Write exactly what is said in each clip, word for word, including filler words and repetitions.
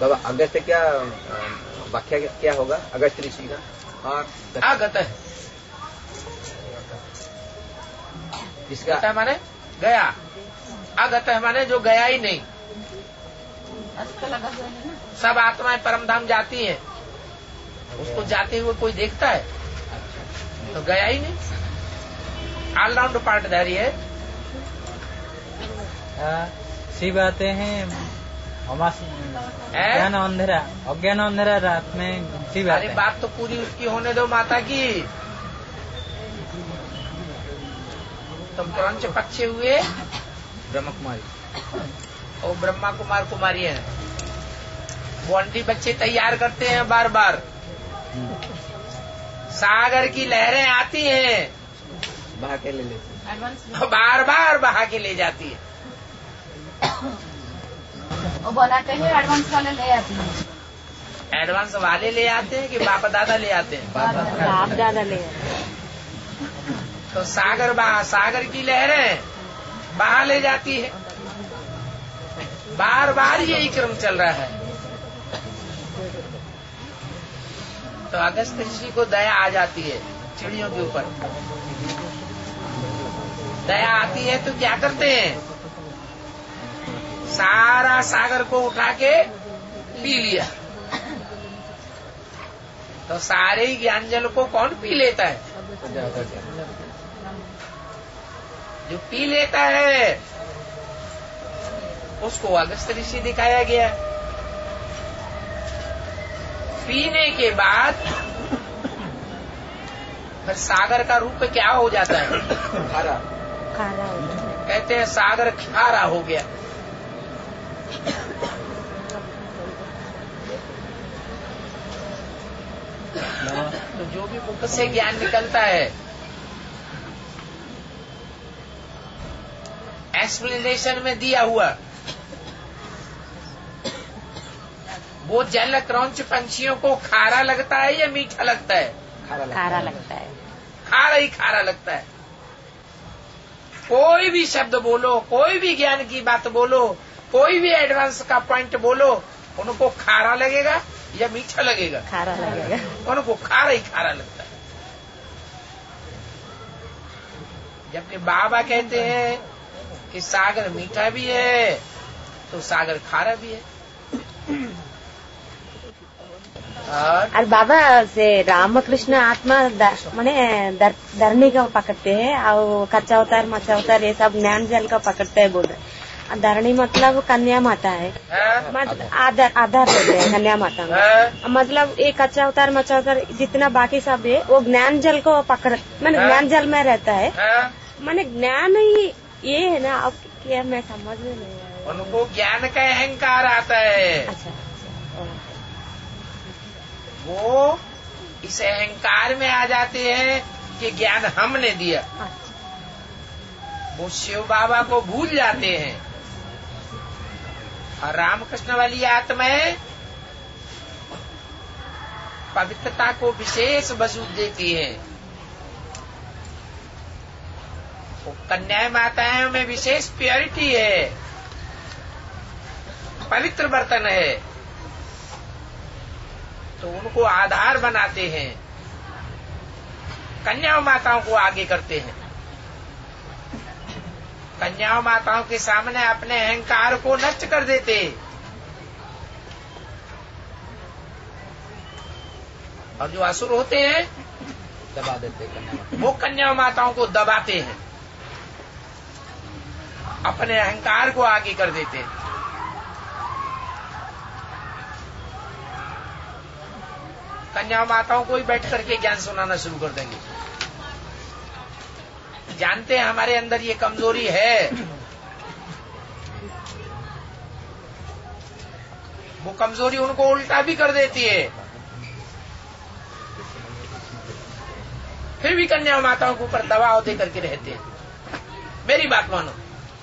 बाबा अगस्त क्या व्याख्या क्या होगा अगस्त ऋषि का? आगत है, इसका माने गया, आगत है माने जो गया ही नहीं। सब आत्माएं परम धाम जाती हैं, उसको जाते हुए कोई देखता है तो गया ही नहीं, ऑलराउंड पार्टधारी है। सी बातें हैं अज्ञान अंधेरा, अज्ञान अंधेरा रात में सी बात। अरे बात तो पूरी उसकी होने दो माता की। तुम कौन से पक्षे हुए? ब्रह्मा कुमारी और ब्रह्मा कुमार कुमारी है, वो अंडी बच्चे तैयार करते हैं बार बार। सागर की लहरें आती हैं, बहा के ले लेती, बार बार बहा के ले जाती है। वो बनाते हैं एडवांस वाले ले आते हैं। एडवांस वाले ले आते हैं कि बाप दादा ले आते हैं? बाप दादा ले आते हैं। तो सागर बहा, सागर की लहरें बहा ले जाती है, बार बार यही क्रम चल रहा है। तो अगस्त ऋषि को दया आ जाती है चिड़ियों के ऊपर। दया आती है तो क्या करते हैं? सारा सागर को उठा के पी लिया। तो सारे ही ज्ञान जल को कौन पी लेता है? जो पी लेता है उसको अगस्त ऋषि दिखाया गया। पीने के बाद फिर सागर का रूप क्या हो जाता है? खारा। खारा हो जाता है। कहते हैं सागर खारा हो गया। तो जो भी मुख से ज्ञान निकलता है, एक्सप्लेनेशन में दिया हुआ, वो जल क्रौंच पंछियों को खारा लगता है या मीठा लगता है? खारा लगता खारा है। लगता है। खारा ही खारा लगता है। कोई भी शब्द बोलो, कोई भी ज्ञान की बात बोलो, कोई भी एडवांस का पॉइंट बोलो, उनको खारा लगेगा या मीठा लगेगा? खारा लगेगा। उनको खारा ही खारा लगता है। जबकि बाबा कहते हैं कि सागर मीठा भी है तो सागर खारा भी है। और, और बाबा से रामकृष्ण आत्मा माने दर, धरनी का पकड़ते हैं और कच्चा अवतार मच्चा अवतार ये सब ज्ञान जल का पकड़ते हैं बोल रहे। धरणी मतलब कन्या माता है, मतलब आधार आधार देते हैं कन्या माता में। मतलब एक कच्चा अवतार मच्चा अवतार जितना बाकी सब है वो ज्ञान जल को पकड़ मैंने ज्ञान जल में रहता है। मैंने ज्ञान ही ये है ना, अब क्या मैं समझ में नहीं आया। उनको ज्ञान का अहंकार आता है। अच्छा, अच्छा। वो इस अहंकार में आ जाते हैं कि ज्ञान हमने दिया। वो शिव बाबा को भूल जाते हैं। और रामकृष्ण वाली आत्माएं पवित्रता को विशेष वजूद देती है। वो कन्या माताओं में विशेष प्योरिटी है, पवित्र बर्तन है, तो उनको आधार बनाते हैं, कन्या माताओं को आगे करते हैं। कन्या माताओं के सामने अपने अहंकार को नष्ट कर देते, और जो असुर होते हैं दबा देते कन्या, वो कन्या माताओं को दबाते हैं, अपने अहंकार को आगे कर देते हैं। कन्या माताओं को ही बैठ करके ज्ञान सुनाना शुरू कर देंगे। जानते हैं हमारे अंदर ये कमजोरी है, वो कमजोरी उनको उल्टा भी कर देती है, फिर भी कन्या माताओं के ऊपर दबाव दे करके रहते हैं। मेरी बात मानो।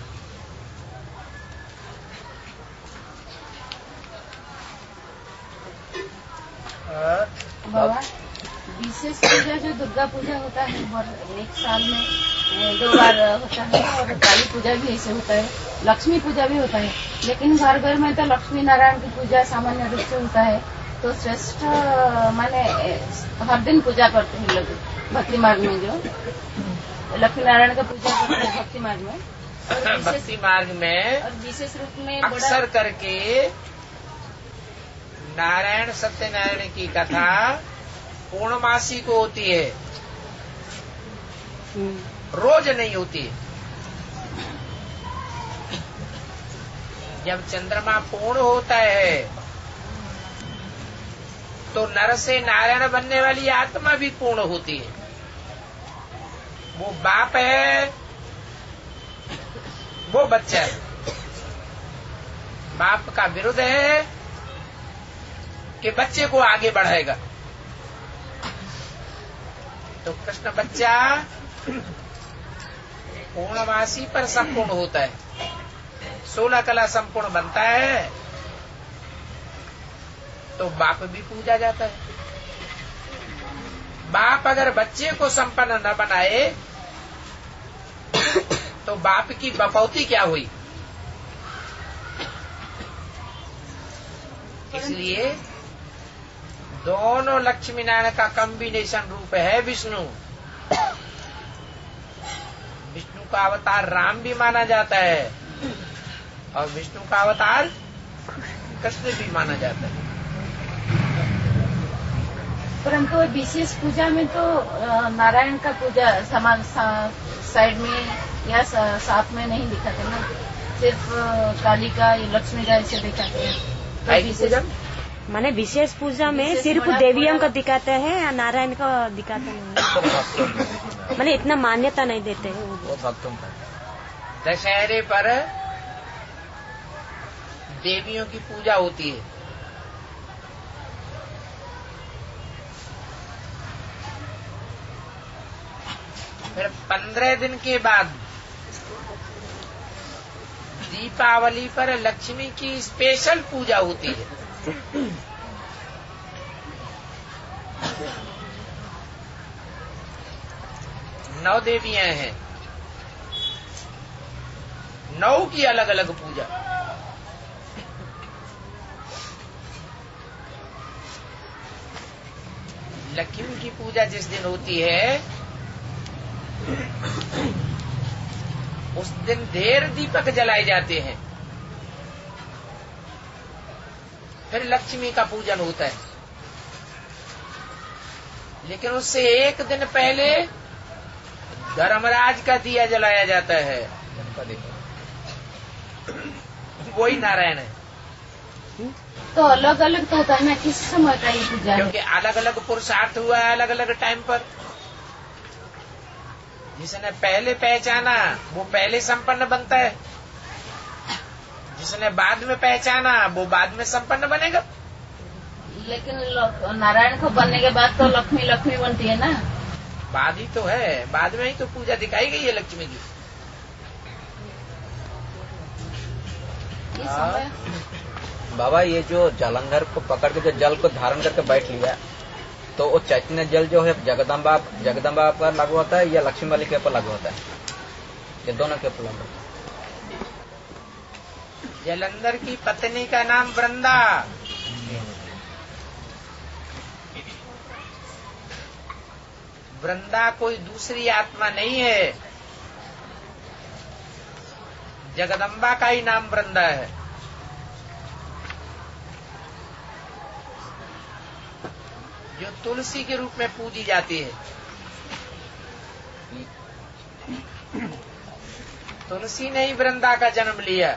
बाबा विशेष पूजा जो दुर्गा पूजा होता है एक साल में दो बार होता है, और काली पूजा भी ऐसे होता है, लक्ष्मी पूजा भी होता है। लेकिन घर घर में तो लक्ष्मी नारायण की पूजा सामान्य रूप से होता है, तो श्रेष्ठ माने हर दिन पूजा करते हैं लोग भक्ति मार्ग में, जो लक्ष्मी नारायण का पूजा करते हैं भक्ति मार्ग में। भक्ति मार्ग में और विशेष रूप में अक्सर करके नारायण सत्यनारायण की कथा पूर्णमासी को होती है, रोज नहीं होती है। जब चंद्रमा पूर्ण होता है तो नर से नारायण बनने वाली आत्मा भी पूर्ण होती है। वो बाप है, वो बच्चा है। बाप का विरुद्ध है कि बच्चे को आगे बढ़ाएगा। तो कृष्ण बच्चा पूर्णवासी पर संपूर्ण होता है, सोलह कला संपूर्ण बनता है, तो बाप भी पूजा जाता है। बाप अगर बच्चे को संपन्न न बनाए तो बाप की बपौती क्या हुई? इसलिए दोनों लक्ष्मी नारायण का कॉम्बिनेशन रूप है विष्णु। विष्णु का अवतार राम भी माना जाता है और विष्णु का अवतार कृष्ण भी माना जाता है। परंतु विशेष पूजा में तो नारायण का पूजा समान साइड में या साथ में नहीं दिखाते ना, सिर्फ काली का या लक्ष्मी का ऐसे दिखाते हैं। तो माने विशेष पूजा में सिर्फ देवियों को दिखाते हैं या नारायण को दिखाते नहीं, माने इतना मान्यता नहीं देते हैं वो भक्तों का। दशहरे पर देवियों की पूजा होती है। फिर पंद्रह दिन के बाद दीपावली पर लक्ष्मी की स्पेशल पूजा होती है। नौ देवियां हैं, नौ की अलग अलग पूजा। लक्ष्मी की पूजा जिस दिन होती है उस दिन ढेर दीपक जलाए जाते हैं। फिर लक्ष्मी का पूजन होता है, लेकिन उससे एक दिन पहले धर्मराज का दिया जलाया जाता है, वही नारायण है। तो अलग अलग तो होता है ना, किस समय का ये पूजा? क्योंकि अलग अलग पुरुषार्थ हुआ है अलग अलग टाइम पर। जिसने पहले पहचाना वो पहले संपन्न बनता है, जिसने बाद में पहचाना वो बाद में संपन्न बनेगा। लेकिन नारायण को बनने के बाद तो लक्ष्मी लक्ष्मी बनती है ना। बाद ही तो है, बाद में ही तो पूजा दिखाई गई है लक्ष्मी की। बाबा ये जो जलंधर को पकड़ के जो जल को धारण करके बैठ लिया, तो वो चैतन्य जल जो है जगदम्बा जगदम्बा पर लागू होता है या लक्ष्मी वाली के ऊपर लागू होता है? ये दोनों के ऊपर लागू होता है। जलंधर की पत्नी का नाम वृंदा, वृंदा कोई दूसरी आत्मा नहीं है, जगदम्बा का ही नाम वृंदा है। जो तुलसी के रूप में पूजी जाती है। तुलसी ने ही वृंदा का जन्म लिया।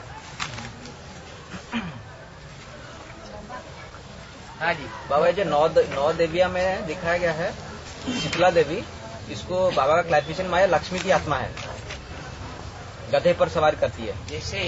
हाँ जी बाबा, जो नौ नौ देविया में दिखाया गया है, शीतला देवी, इसको बाबा का क्लैरिफिकेशन माया लक्ष्मी की आत्मा है, गधे पर सवार करती है। जैसे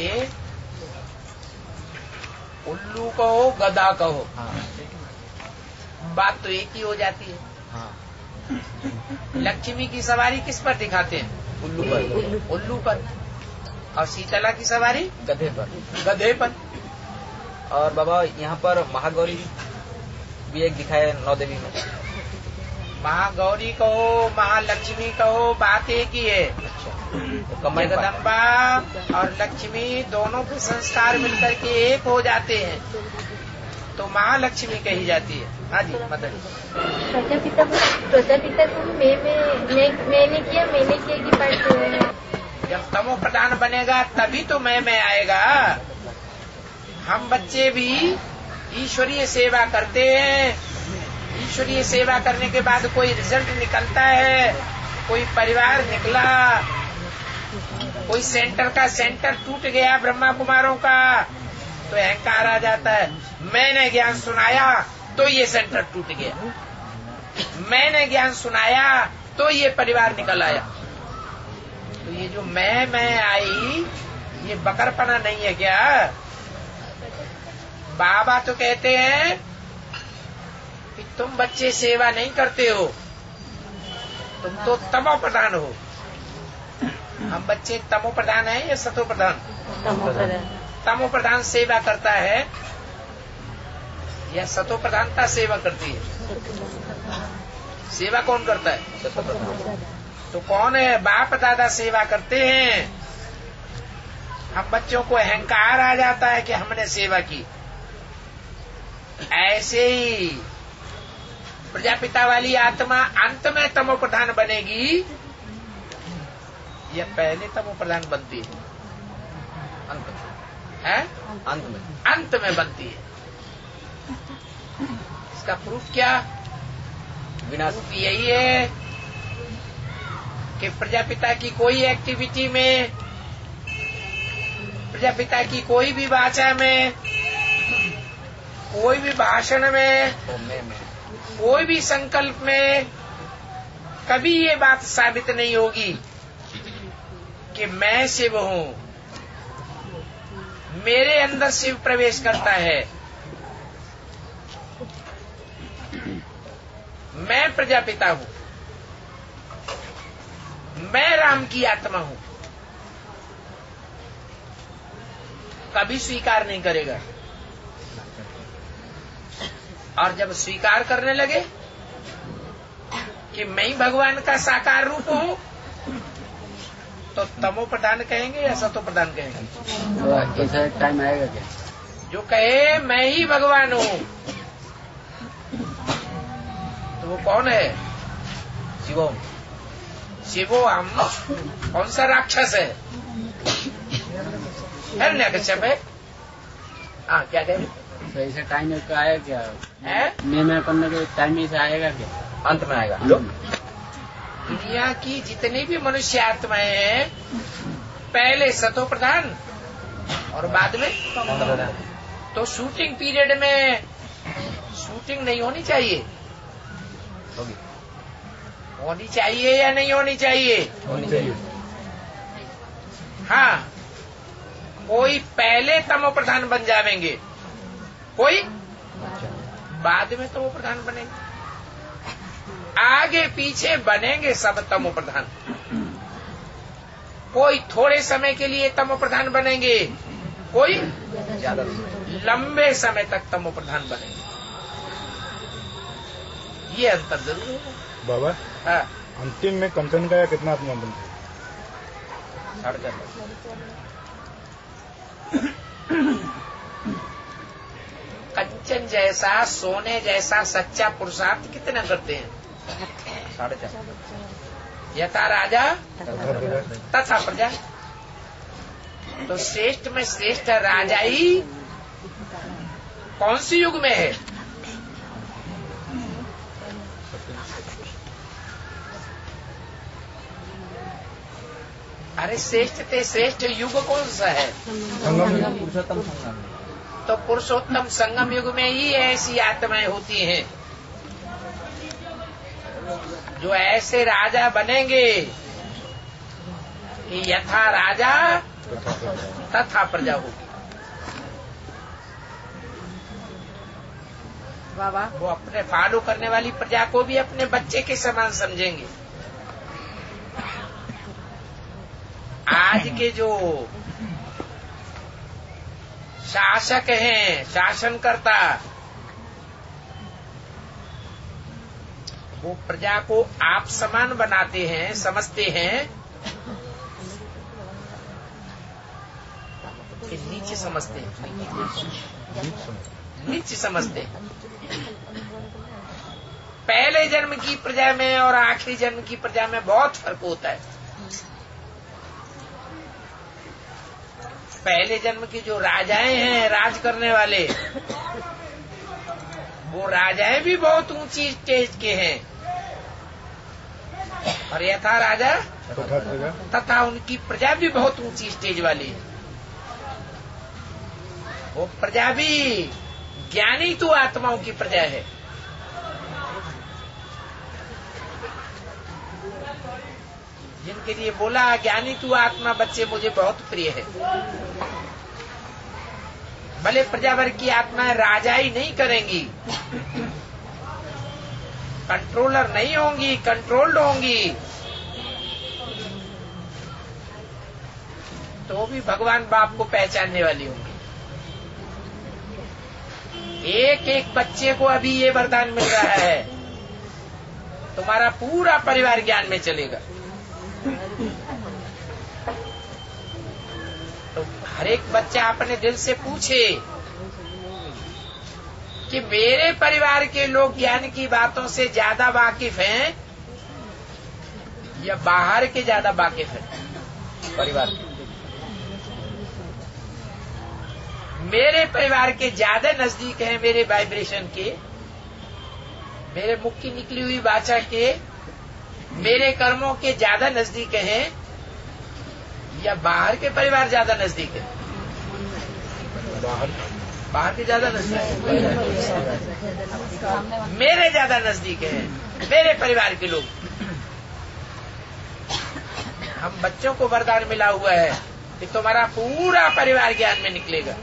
उल्लू कहो गधा कहो, हाँ। बात तो एक ही हो जाती है। हाँ। लक्ष्मी की सवारी किस पर दिखाते हैं? उल्लू पर। उल्लू पर। और शीतला की सवारी गधे पर। गधे पर। और बाबा यहाँ पर महागौरी भी एक दिखाया है नौ देवी में। महागौरी कहो महालक्ष्मी कहो, बात एक ही है। अच्छा, तो कंबाइन जगदम्बा और लक्ष्मी दोनों के संस्कार मिलकर के एक हो जाते हैं तो महालक्ष्मी कही जाती है। हाँ जी मदन। प्रजापिता को प्रजापिता को मैं मैं मैंने किया मैंने किया की बात। जब तमो प्रधान बनेगा तभी तो मैं मैं आएगा। हम बच्चे भी ईश्वरीय सेवा करते हैं, ईश्वरीय सेवा करने के बाद कोई रिजल्ट निकलता है, कोई परिवार निकला, कोई सेंटर का सेंटर टूट गया ब्रह्मा कुमारों का, तो अहंकार आ जाता है। मैंने ज्ञान सुनाया तो ये सेंटर टूट गया, मैंने ज्ञान सुनाया तो ये परिवार निकल आया। तो ये जो मैं मैं आई ये बकरपना नहीं है क्या? बाबा तो कहते हैं कि तुम बच्चे सेवा नहीं करते हो, तुम तो तमो प्रधान हो। हम बच्चे तमो प्रधान हैं या सतो प्रधान? तमो प्रधान। तमो प्रधान सेवा करता है या सतो प्रधानता सेवा करती है? सेवा कौन करता है? तो कौन है? बाप दादा सेवा करते हैं। हम बच्चों को अहंकार आ जाता है कि हमने सेवा की। ऐसे ही प्रजापिता वाली आत्मा अंत में तमो प्रधान बनेगी या पहले तमो प्रधान बनती है? अंत में है? अंत में अंत में बनती है। इसका प्रूफ क्या? विनाश प्रूफ यही है कि प्रजापिता की कोई एक्टिविटी में, प्रजापिता की कोई भी वाचा में, कोई भी भाषण में, तो मैं मैं कोई भी संकल्प में कभी ये बात साबित नहीं होगी कि मैं शिव हूं, मेरे अंदर शिव प्रवेश करता है, मैं प्रजापिता हूं, मैं राम की आत्मा हूं। कभी स्वीकार नहीं करेगा। और जब स्वीकार करने लगे कि मैं ही भगवान का साकार रूप हूं, तो तमो प्रधान कहेंगे या सतो प्रधान कहेंगे? तो ऐसा टाइम आएगा क्या? जो कहे मैं ही भगवान हूं तो वो कौन है? शिवम शिवो हम। कौन सा राक्षस है? हिरण्यकश्यप है। हाँ क्या कहे? तो ऐसा टाइम का आया क्या? है? मैं मैं करने के टाइम ऐसा आएगा क्या? अंत में आएगा। दुनिया की जितनी भी मनुष्य आत्माएं हैं पहले सतो प्रधान और बाद में, तो शूटिंग पीरियड में शूटिंग नहीं होनी चाहिए? होगी। होनी चाहिए या नहीं होनी चाहिए? होनी चाहिए। हाँ, कोई पहले तमो प्रधान बन जाएंगे, कोई बाद में तमो प्रधान बनेंगे, आगे पीछे बनेंगे सब तमो प्रधान। कोई थोड़े समय के लिए तमो प्रधान बनेंगे, कोई ज्यादा लंबे समय तक तमो प्रधान बनेंगे। ये अंतर जरूर है बाबा। हाँ। अंतिम में कंचन का या कितना आत्मा बनता है? साढ़े चार कंचन जैसा, सोने जैसा सच्चा पुरुषार्थ कितना करते हैं? साढ़े चार। यथा राजा तथा प्रजा। तो श्रेष्ठ में श्रेष्ठ राजा ही कौन सी युग में है? अरे श्रेष्ठ ते श्रेष्ठ युग कौन सा है? पुरुषोत्तम संगम। तो पुरुषोत्तम संगम युग में ही ऐसी आत्माएं होती हैं जो ऐसे राजा बनेंगे कि यथा राजा तथा प्रजा होगी। बाबा वो अपने फॉलो करने वाली प्रजा को भी अपने बच्चे के समान समझेंगे। आज के जो शासक हैं, शासनकर्ता, वो प्रजा को आप समान बनाते हैं, समझते हैं नीच समझते हैं, नीच समझते हैं। पहले जन्म की प्रजा में और आखिरी जन्म की प्रजा में बहुत फर्क होता है। पहले जन्म की जो राजाएं हैं, राज करने वाले, वो राजाएं भी बहुत ऊंची स्टेज के हैं, और यथा राजा तथा उनकी प्रजा भी बहुत ऊंची स्टेज वाली है। वो प्रजा भी ज्ञानी तो आत्माओं की प्रजा है। जिनके लिए बोला ज्ञानी तू आत्मा बच्चे मुझे बहुत प्रिय है। भले प्रजा वर्ग की आत्माएं राजाई नहीं करेंगी, कंट्रोलर नहीं होंगी, कंट्रोल्ड होंगी, तो भी भगवान बाप को पहचानने वाली होंगी। एक एक बच्चे को अभी ये वरदान मिल रहा है, तुम्हारा पूरा परिवार ज्ञान में चलेगा। तो हर एक बच्चा अपने दिल से पूछे कि मेरे परिवार के लोग ज्ञान की बातों से ज्यादा वाकिफ हैं या बाहर के ज्यादा वाकिफ हैं? परिवार के। मेरे परिवार के ज्यादा नजदीक हैं मेरे वाइब्रेशन के, मेरे मुख की निकली हुई वाचा के, मेरे कर्मों के ज्यादा नजदीक हैं या बाहर के परिवार ज्यादा नजदीक है? बाहर बाहर के ज्यादा नजदीक है, मेरे ज्यादा नजदीक है, मेरे परिवार के लोग। हम बच्चों को वरदान मिला हुआ है कि तुम्हारा पूरा परिवार ज्ञान में निकलेगा।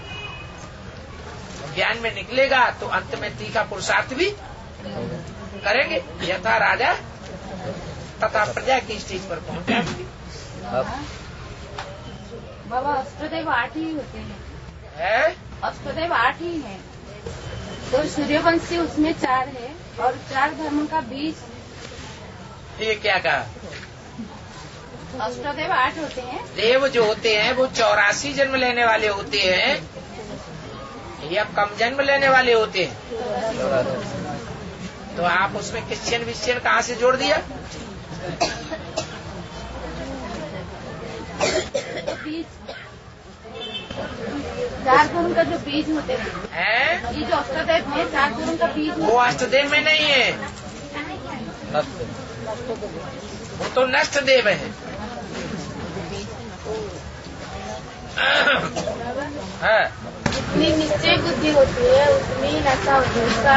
ज्ञान में निकलेगा तो अंत में तीखा पुरुषार्थ भी करेंगे, यथा राजा तथा प्रजा की स्टेज पर पहुंच जाएंगे। बाबा अष्टदेव आठ ही होते हैं, है अष्टदेव आठ ही हैं। तो सूर्यवंशी उसमें चार है और चार धर्म का बीज। ये क्या कहा? अष्टदेव आठ होते हैं। देव जो होते हैं वो चौरासी जन्म लेने वाले होते हैं या कम जन्म लेने वाले होते हैं? तो आप उसमें क्रिश्चियन विश्चियन कहाँ से जोड़ दिया? बीज, चार धर्म का जो बीज होते हैं, है? ये जो अष्टदेव है चार धर्म का बीज वो अष्टदेव में नहीं है, वो तो नष्ट देव है। है जितनी निश्चय बुद्धि होती है उतनी ही नशा होती है। उसका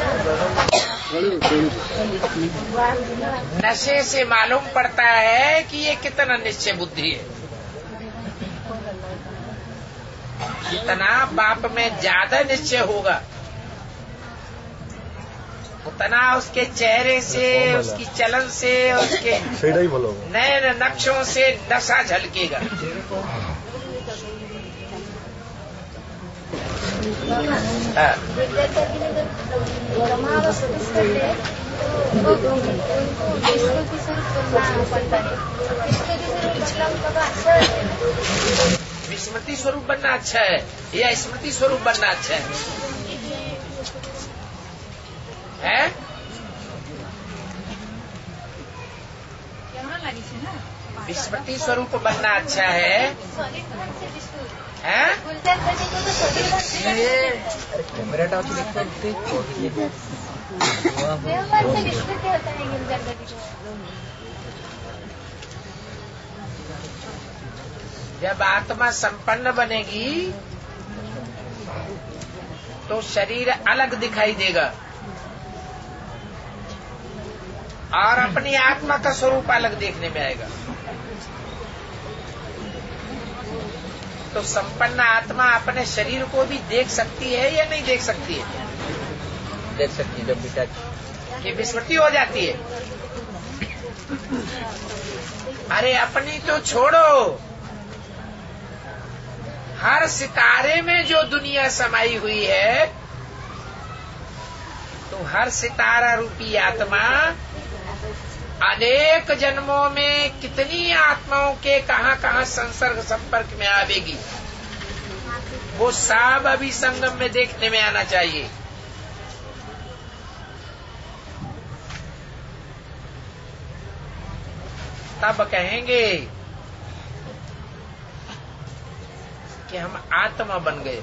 नशे से मालूम पड़ता है कि ये कितना निश्चय बुद्धि है। जितना बाप में ज्यादा निश्चय होगा उतना उसके चेहरे से, उसकी चलन से, उसके नए नक्शों से नशा झलकेगा। विस्मृति स्वरूप बनना अच्छा है या स्मृति स्वरूप बनना अच्छा है? है? विस्मृति स्वरूप बनना अच्छा है, हैं? जब आत्मा संपन्न बनेगी तो शरीर अलग दिखाई देगा और अपनी आत्मा का स्वरूप अलग देखने में आएगा। तो संपन्न आत्मा अपने शरीर को भी देख सकती है या नहीं देख सकती है? देख सकती है। जब बेटा कि विस्मृति हो जाती है। अरे अपनी तो छोड़ो, हर सितारे में जो दुनिया समाई हुई है, तो हर सितारा रूपी आत्मा अनेक जन्मों में कितनी आत्माओं के कहां कहां संसर्ग संपर्क में आवेगी। वो सब अभी संगम में देखने में आना चाहिए। तब कहेंगे कि हम आत्मा बन गए।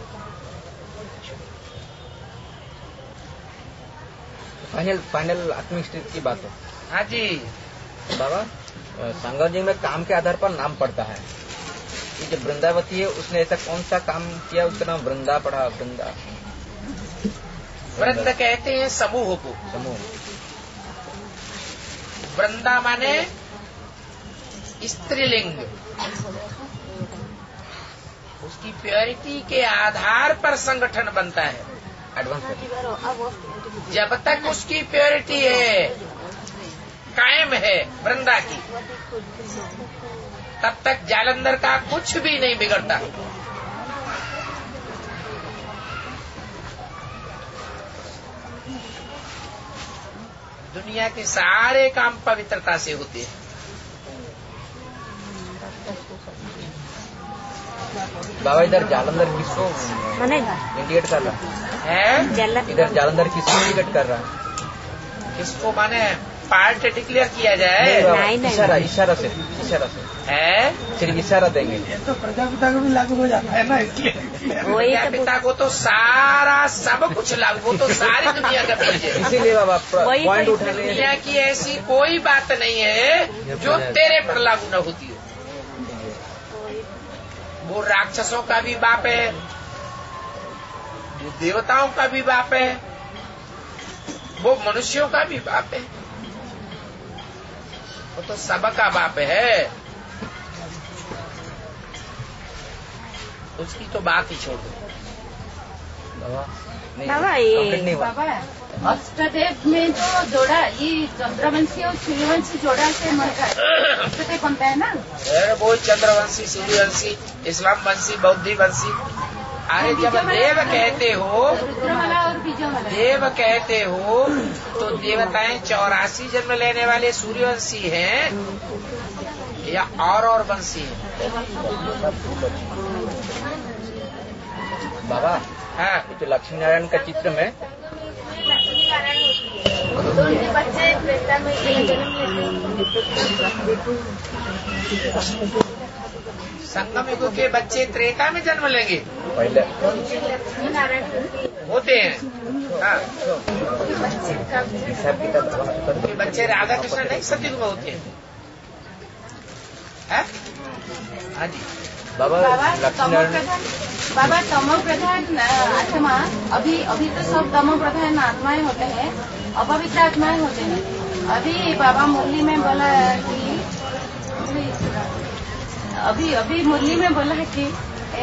फाइनल फाइनल आत्मिक स्थिति की बात है। हाँ जी बाबा, संगम जी में काम के आधार पर नाम पड़ता है। ये जो वृंदावती है उसने ऐसा कौन सा काम किया, उसका नाम वृंदा पड़ा? वृंदा वृंद कहते हैं समूह को। समूह। वृंदा माने स्त्रीलिंग। उसकी प्योरिटी के आधार पर संगठन बनता है। एडवांस। जब तक उसकी प्योरिटी है, कायम है वृंदा की, तब तक जालंधर का कुछ भी नहीं बिगड़ता। दुनिया के सारे काम पवित्रता से होते हैं। बाबा, इधर जालंधर किसको मनेगा इंडिकेट कर रहा है? जल इधर जालंधर किसको इंडिकेट कर रहा है? किसको माने पार्ट डिक्लेयर किया जाए? नहीं, नहीं। इशारा इशारा से इशारा से है सिर्फ इशारा देंगे। ये तो प्रजापिता को भी लागू हो जाता है ना, इसलिए वही तो पिता को तो सारा सब कुछ लागू, वो तो सारी दुनिया का बीज है। इसीलिए बाबा वही पॉइंट तो उठाने दुनिया की ऐसी कोई बात नहीं है जो तेरे पर लागू न होती हो। वो राक्षसों का भी बाप है, वो देवताओं का भी बाप है, वो मनुष्यों का भी बाप है, वो तो सबका बाप है। उसकी तो बात ही छोड़ दो बाबा। नहीं, बाबा, ये- complete नहीं हुआ। बाबा अष्टदेव में जो जोड़ा, ये चंद्रवंशी और सूर्यवंशी जोड़ा से मरका अष्टदेव बनता है ना। अरे वो चंद्रवंशी, सूर्यवंशी, इस्लाम वंशी, बौद्धि वंशी। अरे जब देव कहते हो, रुद्रमाला और बीजमाला। देव कहते हो तो देवताएं चौरासी जन्म लेने वाले सूर्यवंशी हैं या और और वंशी हैं? बाबा, हाँ, ये जो लक्ष्मी नारायण का चित्र में तो उनके बच्चे त्रेता में ये जन्म संगम युग के बच्चे त्रेता में जन्म लेंगे, पहले लक्ष्मी नारायण होते हैं। हाँ, हिसाब किताब ये बच्चे राधा कृष्ण नहीं सतयुग में होते हैं। हाँ? हाँ जी। बाबा, बाबा लक्ष्मी तमो नारायण प्रधान, बाबा तमो प्रधान आत्मा, अभी अभी तो सब तमो प्रधान आत्माएं होते हैं, अपवित्र आत्माएं होते हैं। अभी बाबा मुरली में बोला कि अभी अभी मुरली में बोला है कि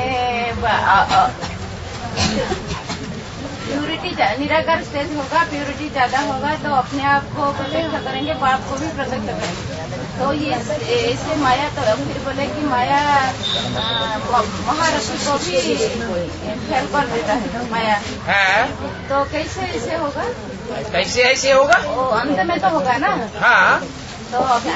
प्यूरिटी निराकार स्टेज होगा, प्यूरिटी ज्यादा होगा तो अपने आप को प्रोटेक्ट करेंगे, बाप को भी प्रोटेक्ट करेंगे। तो ये ऐसे माया, तो फिर बोले कि माया महारथी को भी फेल कर देता है माया। हाँ, तो कैसे ऐसे होगा? कैसे ऐसे होगा? वो अंत में तो होगा ना। हाँ, तो अभी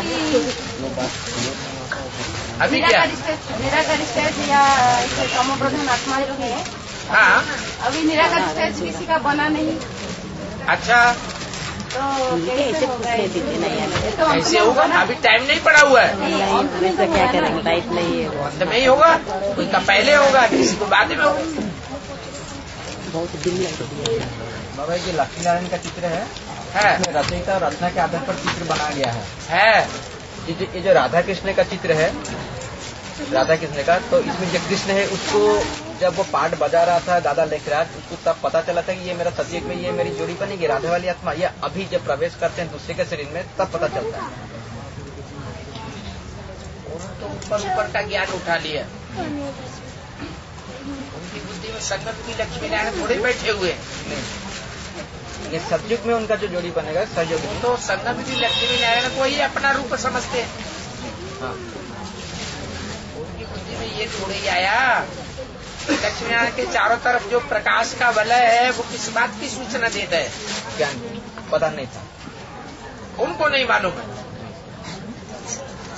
अभी क्या? निराकार स्टेज, निराकार स्टेज या ऐसे तमो प्रधान आत्मा जो है, हाँ, अभी निराकार स्टेज किसी का बना नहीं। अच्छा, तो कैसे होगा? ये तो अंत कैसे में होगा? ना। अभी टाइम नहीं पड़ा हुआ है। नहीं, अंत में तो क्या होगा ना। करेंगे? लाइट नहीं है वो। अंत में ही होगा, कोई का पहले होगा, किसी को बाद में होगा। बहुत दिन लगेगा। बाबा, ये लक्ष्मी नारायण का चित्र है, है, इसमें रचयिता और रचना के आधार पर चित्र बनाया गया है। है। ये जो ये जो राधा कृष्ण का चित्र है, राधा कृष्ण का, तो इसमें जो कृष्ण है उसको जब वो पाठ बजा रहा था दादा लेखराज, उसको तब पता चला था कि ये मेरा सतयुग में ये मेरी जोड़ी बनेगी राधा वाली आत्मा। ये अभी जब प्रवेश करते हैं दूसरे के शरीर में तब पता चलता है। तो ऊपर ऊपर का ज्ञान उठा लिया। उनकी बुद्धि में संगम की लक्ष्मी नारायण थोड़े बैठे हुए हैं। ये सतयुग में उनका जो जोड़ी बनेगा सहयोग वो तो संगम की लक्ष्मी नारायण को ही अपना रूप समझते हैं। हाँ, उनकी बुद्धि में ये थोड़े ही आया। लक्ष्मी नारायण के चारों तरफ जो प्रकाश का वलय है वो किस बात की सूचना देता है? ज्ञान पता नहीं था, उनको नहीं मालूम है।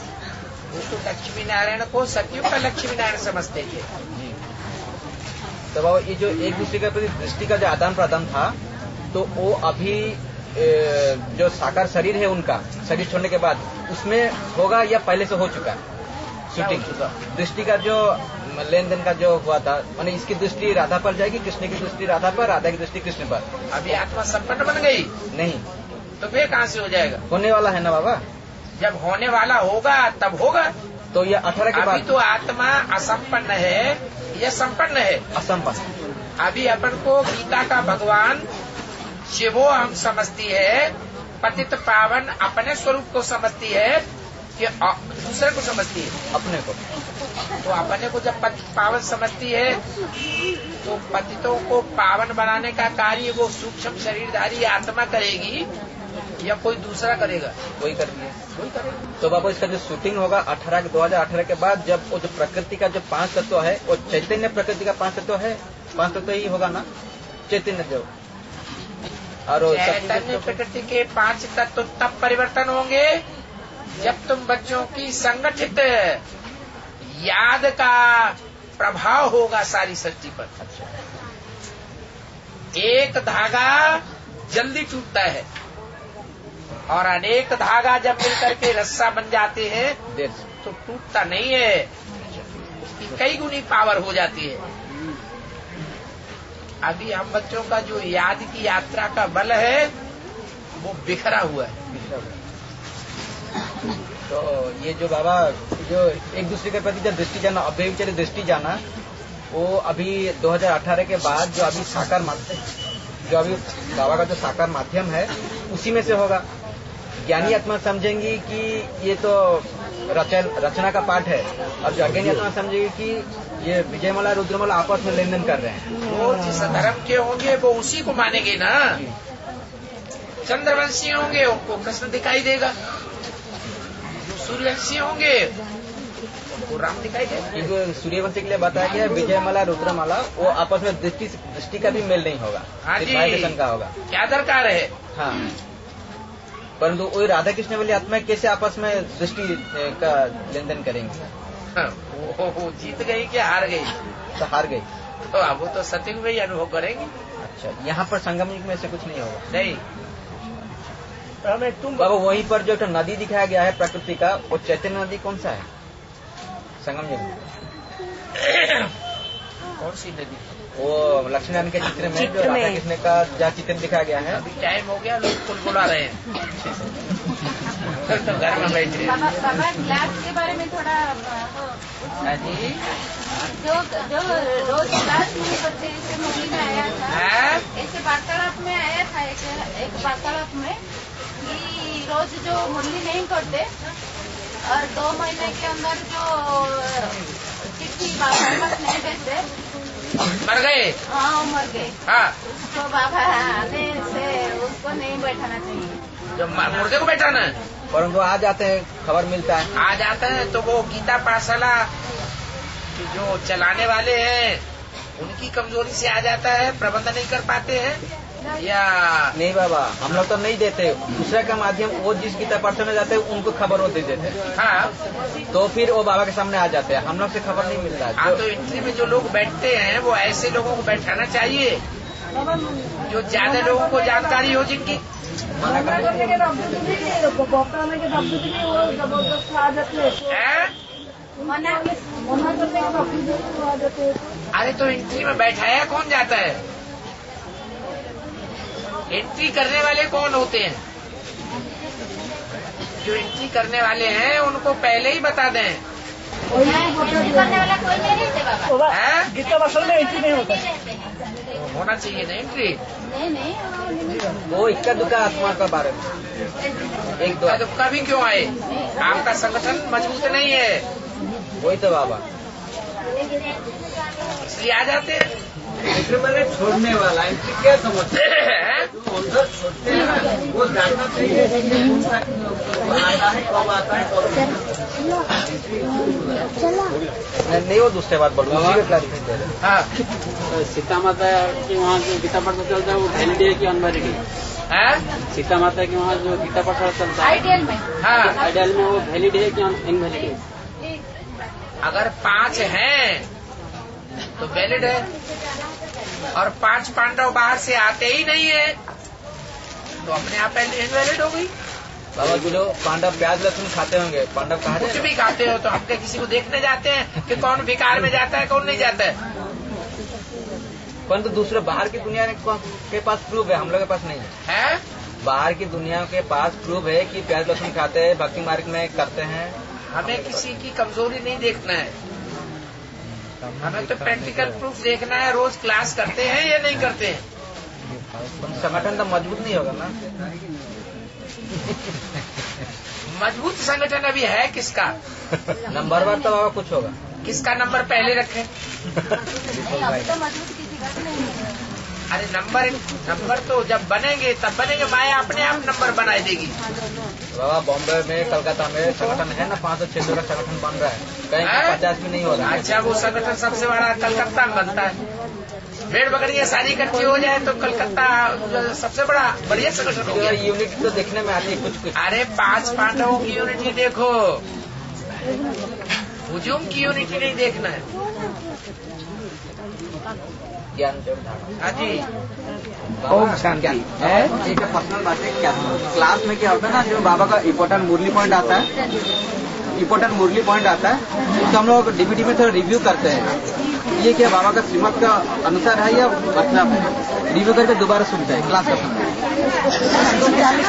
वो तो लक्ष्मी नारायण को सतयुग का लक्ष्मी नारायण समझते थे। तो बाबा ये जो एक दूसरे के प्रति दृष्टि का जो आदान प्रदान था, तो वो अभी जो साकार शरीर है उनका, शरीर छोड़ने के बाद उसमें होगा या पहले से हो चुका है शूटिंग? दृष्टि का जो लेन देन का जो हुआ था, माने इसकी दृष्टि राधा पर जाएगी, कृष्ण की दृष्टि राधा पर, राधा की दृष्टि कृष्ण पर। अभी आत्मा संपन्न बन गई नहीं, तो फिर कहाँ से हो जाएगा? होने वाला है ना बाबा। जब होने वाला होगा तब होगा। तो ये अठारह के बाद अभी तो आत्मा असंपन्न है, यह संपन्न है। असंपन्न। अभी अपन को गीता का भगवान शिवो हम समझती है, पतित पावन अपने स्वरूप को समझती है कि दूसरे को समझती है? अपने को। तो अपने को जब पतित पावन समझती है तो पतितों को पावन बनाने का कार्य वो सूक्ष्म शरीरधारी आत्मा करेगी या कोई दूसरा करेगा? कोई करेगी, कोई करेगा। तो बाबा इसका जो शूटिंग होगा अठारह दो हजार अठारह के बाद, जब वो जो प्रकृति का जो पांच तत्व है, वो चैतन्य प्रकृति का पांच तत्व है, पांच तत्व ही होगा ना चैतन्य जो, और चैतन्य प्रकृति के पांच तत्व तब परिवर्तन होंगे जब तुम बच्चों की संगठित याद का प्रभाव होगा सारी सृष्टि पर। अच्छा। एक धागा जल्दी टूटता है और अनेक धागा जब मिलकर के रस्सा बन जाते हैं तो टूटता नहीं है, उसकी कई गुनी पावर हो जाती है। अभी हम बच्चों का जो याद की यात्रा का बल है वो बिखरा हुआ है। तो ये जो बाबा जो एक दूसरे के प्रति जो दृष्टि जाना, अव्यभिचारी दृष्टि जाना, वो अभी दो हजार अठारह के बाद जो अभी साकार माध्यम, जो अभी बाबा का जो साकार माध्यम है उसी में से होगा। ज्ञानी आत्मा समझेंगी कि ये तो रचन, रचना का पाठ है, और जो अज्ञानी आत्मा समझेगी कि ये विजयमाला रुद्रमाला आपस में लेन देन कर रहे हैं। वो जिस धर्म के होंगे वो उसी को मानेंगे ना। चंद्रवंशी होंगे उनको कृष्ण दिखाई देगा, सूर्यवंशी होंगे उनको राम दिखाई देगा। सूर्यवंशी के लिए बताया गया विजयमाला रुद्रमाला वो आपस में दृष्टि दृष्टि का भी मेल नहीं होगा, हाँ जी, वाइब्रेशन का होगा। क्या दरकार है? हाँ, परंतु वही राधा कृष्ण वाली आत्मा कैसे आपस में दृष्टि का लेन देन करेंगे? हाँ, वो, वो जीत गई कि हार गई? तो हार गई। तो अब वो तो सत्युग में ही अनुभव करेंगे। अच्छा, यहाँ पर संगम युग में से कुछ नहीं होगा? नहीं। तुम बाबा वहीं पर जो तो नदी दिखाया गया है प्रकृति का, वो चैतन्य नदी कौन सा है संगम युग में? कौन सी नदी? वो लक्ष्मीनारायण के चित्र में जो राधा कृष्ण का जहाँ चित्र दिखाया गया है। अभी टाइम हो गया, लोग फुल बुला रहे हैं तो घर में बैठे। बाबा बाबा क्लास के बारे में थोड़ा जी, जो जो रोज क्लास नहीं करते, ऐसे मुरली में आया था, ऐसे वार्तालाप में आया था, एक एक वार्तालाप में कि रोज जो मुरली नहीं करते और दो महीने के अंदर जो चिट्ठी बाबा नहीं भेजते मर गए। हाँ, मर गए। हाँ, तो बाबा आने से उसको नहीं बैठाना चाहिए। जब मुर्दे को बैठाना है, परंतु आ जाते हैं, खबर मिलता है, आ जाता है तो वो गीता पाठशाला जो चलाने वाले हैं उनकी कमजोरी से आ जाता है, प्रबंधन नहीं कर पाते हैं या नहीं बाबा, हम लोग तो नहीं देते, दूसरे का माध्यम, वो जिस गीता पाठशाला में जाते हैं उनको खबर वो दे देते हैं। हाँ, तो फिर वो बाबा के सामने आ जाते हैं, हम लोग से खबर नहीं मिलता है। हाँ, तो एंट्री में जो लोग बैठते हैं वो ऐसे लोगों को बैठाना चाहिए जो ज्यादा लोगों को जानकारी हो, जिनकी अरे तो एंट्री में बैठाया कौन जाता है? एंट्री करने वाले कौन होते हैं? जो एंट्री करने वाले हैं उनको पहले ही बता दें। एंट्री करने वाला कोई नहीं रहते बाबा। गीता भाषण में एंट्री नहीं होता, होना चाहिए ना एंट्री। नहीं नहीं, वो इक्का दुक्का आत्मा का बारे में एक दो दुक्का भी क्यों आए? आपका संगठन मजबूत नहीं है, वही तो बाबा इसलिए आ जाते हैं। मैंने छोड़ने वाला एंट्री क्या समझते हैं? छोड़ते हैं, वो जानना चाहिए आता है कब आता है नहीं, वो दूसरे बात बोलो, उसी को क्लैरिफाई दे रहे। हाँ, सीता माता की वहाँ जो गीता पाठ चलता है वो वैलिड है कि अनवैलिड है? सीता माता की वहाँ जो गीता पाठ चलता है आइडियल में, हाँ, आइडियल में वो वैलिड है कि इनवैलिड है? अगर पांच हैं तो वैलिड है। और पांच पांडव बाहर से आते ही नहीं है तो अपने आप इनवैलिड हो गई। बाबा जी लोग पांडव प्याज लहसुन खाते होंगे, पांडव कहा कुछ भी खाते हो तो हम क्या किसी को देखने जाते हैं कि कौन विकार में जाता है कौन नहीं जाता है? परंतु दूसरे बाहर की दुनिया के पास प्रूफ है, हम लोग के पास नहीं है। है? बाहर की दुनिया के पास प्रूफ है कि प्याज लहसुन खाते हैं, भक्ति मार्ग में करते हैं। हमें किसी की कमजोरी नहीं देखना है, हमें तो प्रैक्टिकल प्रूफ देखना है। रोज क्लास करते हैं या नहीं करते हैं? संगठन तो मजबूत नहीं होगा ना। मजबूत संगठन अभी है किसका? नंबर वन तो बाबा कुछ होगा। किसका नंबर पहले रखें? अरे नंबर नंबर तो जब बनेंगे तब बनेंगे, माया अपने आप नंबर बनाई देगी। बाबा बॉम्बे में कलकत्ता में संगठन है ना, पाँच सौ छह सौ का संगठन बन रहा है, कहीं पचास भी नहीं हो रहा है। अच्छा, वो संगठन सबसे बड़ा कलकत्ता में बनता है। भेड़ बकरियां सारी इकट्ठी हो जाए तो कलकत्ता सबसे बड़ा बढ़िया संगठन हो गया। यूनिटी तो देखने में आती है कुछ कुछ। अरे पांच पांडवों की यूनिटी देखो, हुजूम की यूनिटी नहीं देखना है। ज्ञान हाँ जी। ओम शांति। एक पर्सनल बात है, क्या क्लास में क्या होता है ना, जो बाबा का इम्पोर्टेंट मुरली पॉइंट आता है, इम्पोर्टेंट मुरली पॉइंट आता है, उसको हम लोग डीवीडी में थोड़ा रिव्यू करते हैं। ये क्या बाबा का श्रीमत का अनुसार है या मतलब है? रिव्यू करके दोबारा सुनते हैं क्लास का समय।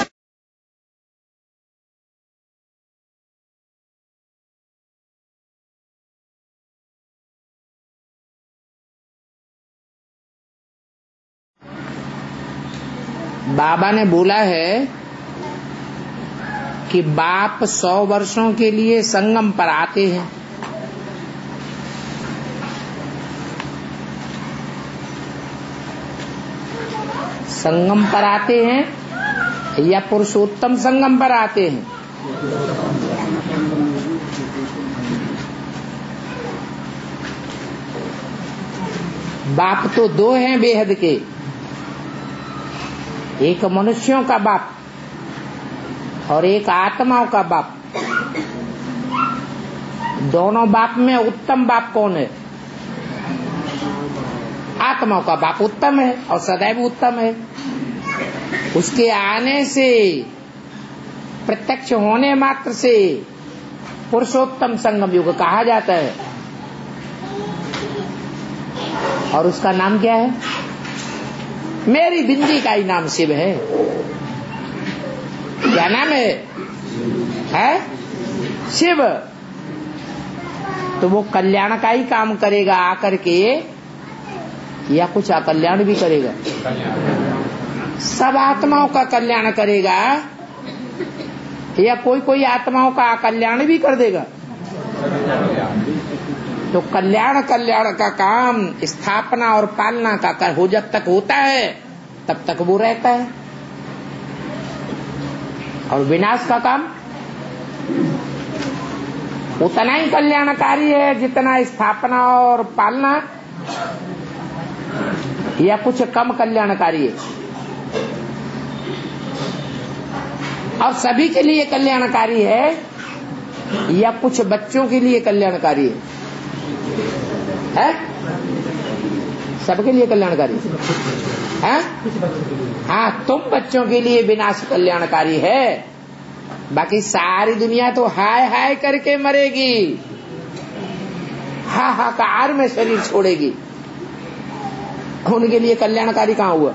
बाबा ने बोला है कि बाप सौ वर्षों के लिए संगम पर आते हैं। संगम पर आते हैं या पुरुषोत्तम संगम पर आते हैं? बाप तो दो हैं बेहद के, एक मनुष्यों का बाप और एक आत्माओं का बाप। दोनों बाप में उत्तम बाप कौन है? आत्माओं का बाप उत्तम है और सदैव उत्तम है। उसके आने से, प्रत्यक्ष होने मात्र से पुरुषोत्तम संगम युग कहा जाता है। और उसका नाम क्या है? मेरी बिंदी का ही नाम शिव है। क्या नाम है? है शिव। तो वो कल्याण का ही काम करेगा आकर के या कुछ अकल्याण भी करेगा? सब आत्माओं का कल्याण करेगा या कोई कोई आत्माओं का अकल्याण भी कर देगा? तो कल्याण कल्याण का काम स्थापना और पालना का कर हो जब तक होता है तब तक वो रहता है, और विनाश का काम उतना ही कल्याणकारी है जितना स्थापना और पालना, या कुछ कम कल्याणकारी है? और सभी के लिए कल्याणकारी है या कुछ बच्चों के लिए कल्याणकारी है? है? सबके लिए कल्याणकारी है? हाँ, तुम बच्चों के लिए विनाश कल्याणकारी है, बाकी सारी दुनिया तो हाय हाय करके मरेगी, हाहाकार में शरीर छोड़ेगी। उनके लिए कल्याणकारी कहाँ हुआ?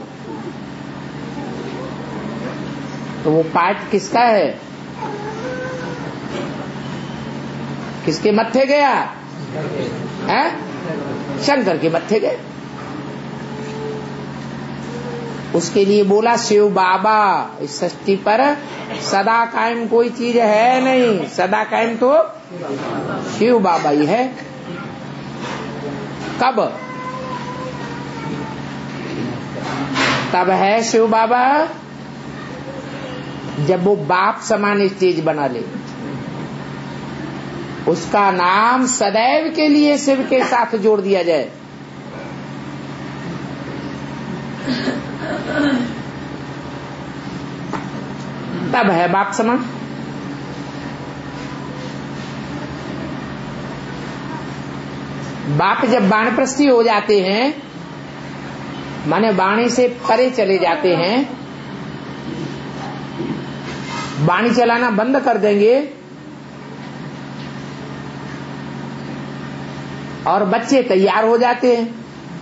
तो वो पार्ट किसका है? किसके मत्थे गया? है? शंकर के मत्थे गए। उसके लिए बोला शिव बाबा। इस सृष्टि पर सदा कायम कोई चीज है नहीं, सदा कायम तो शिव बाबा ही है। कब? तब है शिव बाबा जब वो बाप समान स्टेज बना ले। उसका नाम सदैव के लिए शिव के साथ जोड़ दिया जाए। तब है बाप समान। बाप जब वानप्रस्थी हो जाते हैं, माने वाणी से परे चले जाते हैं, वाणी चलाना बंद कर देंगे और बच्चे तैयार हो जाते हैं,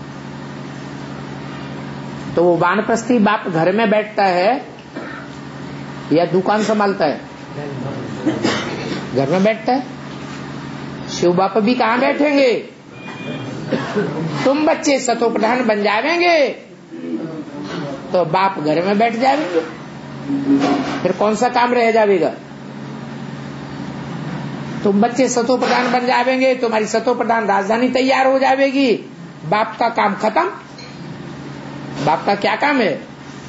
तो वो वानप्रस्थी बाप घर में बैठता है या दुकान संभालता है? घर में बैठता है। शिव बाप भी कहाँ बैठेंगे? तुम बच्चे सतोप्रधान बन जाएंगे तो बाप घर में बैठ जाएंगे, फिर कौन सा काम रह जाएगा? तुम बच्चे सतोप्रधान बन जाएंगे, तुम्हारी सतोप्रधान राजधानी तैयार हो जाएगी, बाप का काम खत्म। बाप का क्या काम है?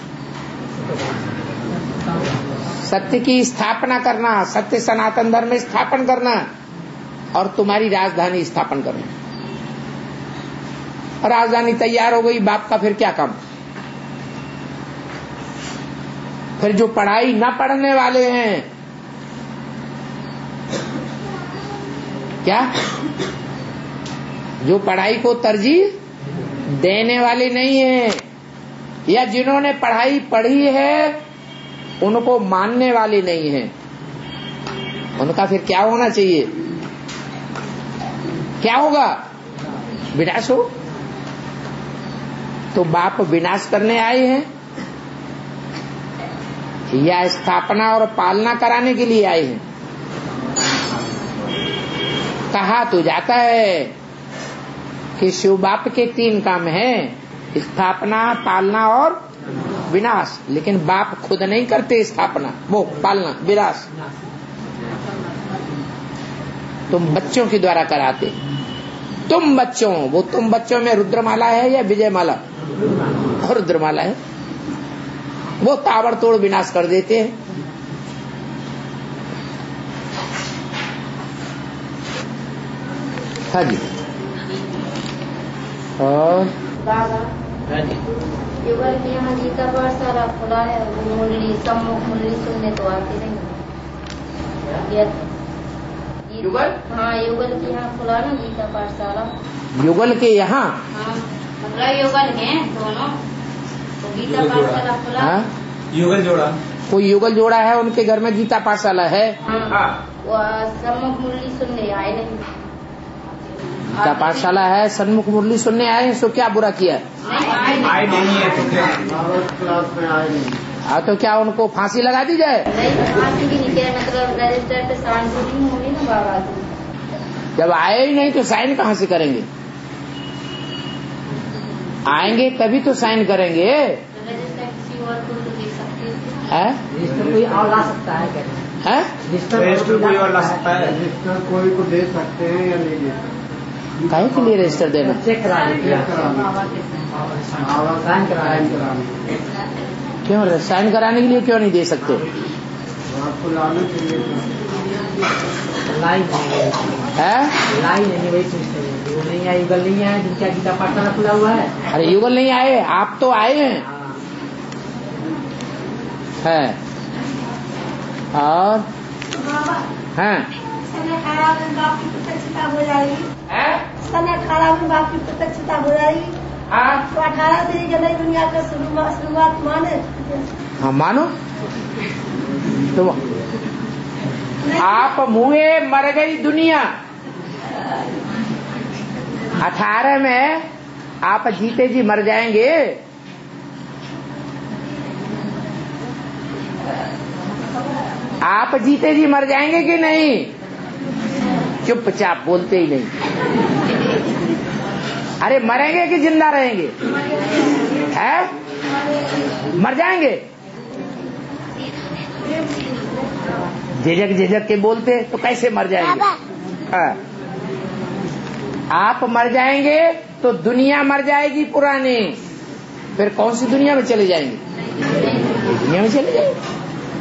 सत्य की स्थापना करना, सत्य सनातन धर्म में स्थापन करना और तुम्हारी राजधानी स्थापन करना। राजधानी तैयार हो गई, बाप का फिर क्या काम? फिर जो पढ़ाई न पढ़ने वाले हैं, क्या जो पढ़ाई को तरजीह देने वाले नहीं है या जिन्होंने पढ़ाई पढ़ी है उनको मानने वाले नहीं हैं, उनका फिर क्या होना चाहिए? क्या होगा? विनाश हो। तो बाप विनाश करने आए हैं या स्थापना और पालना कराने के लिए आए हैं? कहा तो जाता है कि शिव बाप के तीन काम हैं, स्थापना, पालना और विनाश, लेकिन बाप खुद नहीं करते स्थापना, वो पालना, विनाश तुम बच्चों के द्वारा कराते। तुम बच्चों, वो तुम बच्चों में रुद्रमाला है या विजयमाला? रुद्रमाला है। वो ताबड़तोड़ विनाश कर देते हैं। हाँ जी। और युगल के यहाँ गीता पाठशाला खुला है, मुरली सम्मुख मुरली सुनने तो आते नहीं। युगल? हाँ, युगल के यहाँ खुला ना गीता पाठशाला। युगल के यहाँ? हाँ, मतलब युगल है दोनों, तो गीता पाठशाला खुला। हाँ? युगल जोड़ा, कोई युगल जोड़ा है उनके घर में गीता पाठशाला है? हाँ, वो सम्मुख मुरली सुनने आए नहीं। गीता पाठशाला है, सन्मुख मुरली सुनने आए, सो क्या बुरा किया? आए नहीं है तो क्या? क्लास में आए नहीं। हाँ, तो क्या उनको फांसी लगा दी जाए? नहीं, फांसी भी नहीं किया, मतलब रजिस्टर पे साइन नहीं होगी ना बाबा की। जब आए ही नहीं तो साइन कहाँ से करेंगे? आएंगे तभी तो साइन करेंगे। रजिस्टर किसी और को तो दे सकते है? रजिस्टर कोई और ला सकता है क्या? है? रजिस्टर कोई और ला सकता है? रजिस्टर कोई को दे सकते हैं या नहीं दे सकते? काहे के लिए रजिस्टर देना? चेक करा साइन कराने क्यों साइन कराने के लिए क्यों नहीं दे सकते? आपको लाने के लिए लाइन है? लाइन नहीं, वही पूछते हैं। वो नहीं आए, युगल नहीं आए, जिनका गीता पाठशाला खुला हुआ है। अरे युगल नहीं आए, आप तो आए हैं। है और हैं बाप की प्रत्यक्षता हो जाएगी। समय अठारह में बाप की प्रत्यक्षता हो जाएगी। तो अठारह से ही नई दुनिया का शुरुआत माने। हाँ मानो। तो आप मुए मर गई दुनिया। अठारह में आप जीते जी मर जाएंगे। आप जीते जी मर जाएंगे कि नहीं? चुपचाप बोलते ही नहीं। अरे मरेंगे कि जिंदा रहेंगे? है? मर जाएंगे। झिझक झिझक के बोलते तो कैसे मर जाएंगे? हाँ। आप मर जाएंगे तो दुनिया मर जाएगी पुरानी, फिर कौन सी दुनिया में चले जाएंगे? दुनिया में चले जाएंगे।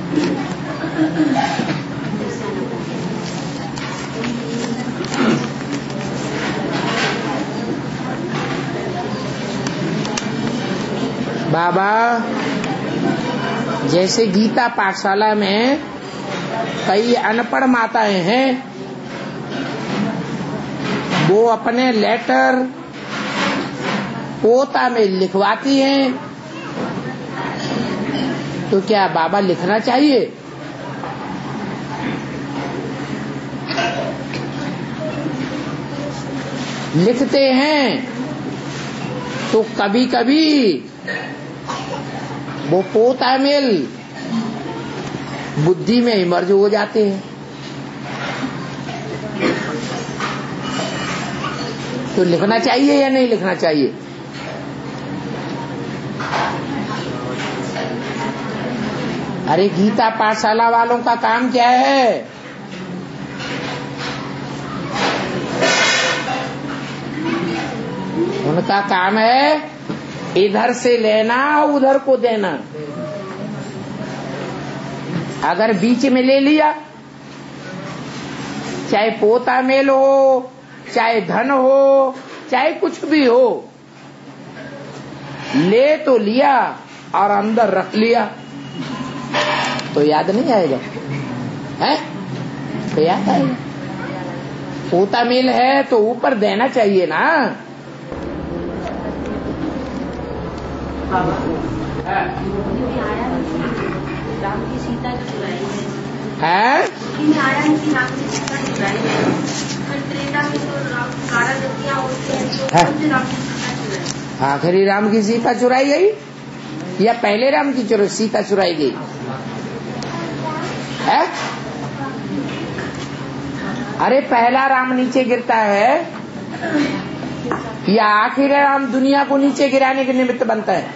बाबा जैसे गीता पाठशाला में कई अनपढ़ माताएं हैं, वो अपने लेटर पोता में लिखवाती हैं, तो क्या बाबा लिखना चाहिए? लिखते हैं तो कभी कभी वो पोता मेल बुद्धि में इमर्ज हो जाते हैं, तो लिखना चाहिए या नहीं लिखना चाहिए? अरे गीता पाठशाला वालों का काम क्या है? उनका काम है इधर से लेना उधर को देना। अगर बीच में ले लिया, चाहे पोता मेल हो, चाहे धन हो, चाहे कुछ भी हो, ले तो लिया और अंदर रख लिया, तो याद नहीं आएगा, है? तो याद आएगा। पोता मेल है तो ऊपर देना चाहिए ना। राम की सीता जो चुराई है, आया नहीं, राम की सीता चुराई है। त्रेता में तो राम बारह गतियां होती हैं, तो राम की सीता चुराई। आखिरी राम की सीता चुराई गई या पहले राम की चुरा सीता चुराई गई है? अरे पहला राम नीचे गिरता है या आखिरी राम दुनिया को नीचे गिराने के निमित्त बनता है?